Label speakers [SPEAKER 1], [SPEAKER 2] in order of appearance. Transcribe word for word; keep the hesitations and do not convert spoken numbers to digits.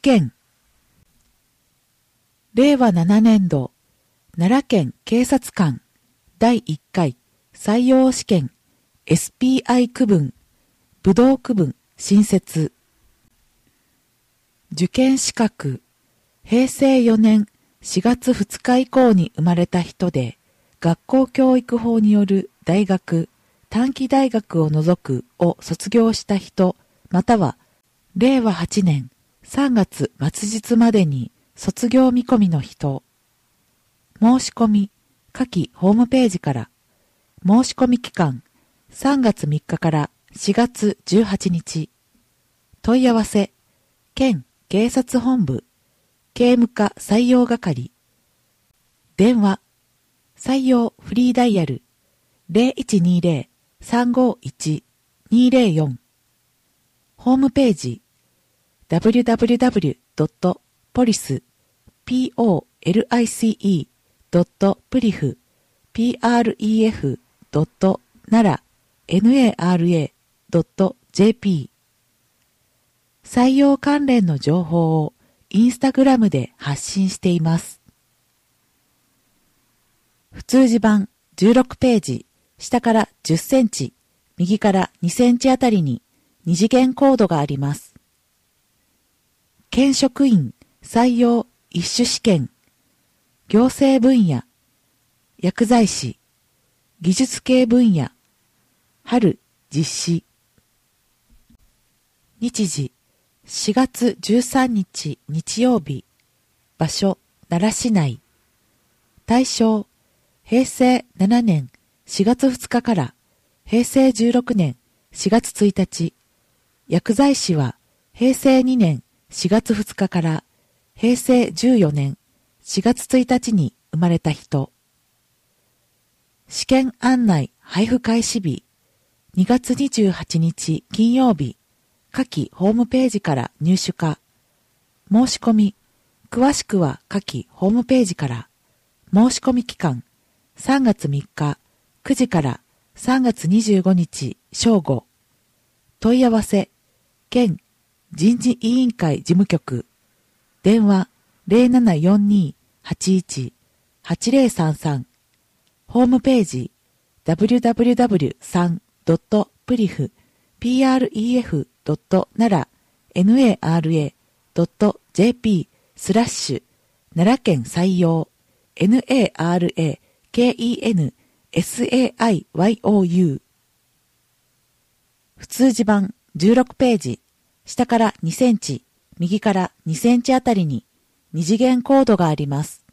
[SPEAKER 1] 験。れいわななねんど奈良県警察官だいいっかい採用試験 エスピーアイ 区分武道区分新設。受験資格。へいせいよねんしがつふつか以降に生まれた人で、学校教育法による大学、短期大学を除くを卒業した人、またはれいわはちねんさんがつ末日までに卒業見込みの人。申し込み、下記ホームページから。申し込み期間、さんがつみっかからしがつじゅうはちにち。問い合わせ、県警察本部、警務課採用係。電話、採用フリーダイヤル ゼロいちにゼロ さんごいち にゼロよん。ホームページ、ダブリュダブリュダブリュドットポリス police ドットプリフ pref ドットナラ nara ドット jp。 採用関連の情報をインスタグラムで発信しています。普通字版じゅうろくページ、下からじゅっセンチ、右からにセンチあたりに二次元コードがあります。県職員採用一種試験、行政分野、薬剤師、技術系分野、春実施。日時、しがつじゅうさんにち日曜日、場所、奈良市内。対象、へいせいななねんしがつふつかからへいせいじゅうろくねんしがつついたち。薬剤師はへいせいにねんしがつふつかからへいせいじゅうよねんしがつついたちに生まれた人。試験案内配布開始日、にがつにじゅうはちにち金曜日、下記ホームページから入手か。申し込み、詳しくは下記ホームページから。申し込み期間、さんがつみっかくじからさんがつにじゅうごにち正午。問い合わせ、県人事委員会事務局。電話 ゼロななよんに はちいち はちゼロさんさん。ホームページ ダブリュダブリュダブリュさんドットプリフ pref ドットナラ nara ドット jp スラッシュ奈良県採用 nara ken saiyou。 普通字版じゅうろくページ、下からにセンチ、右からにセンチあたりに二次元コードがあります。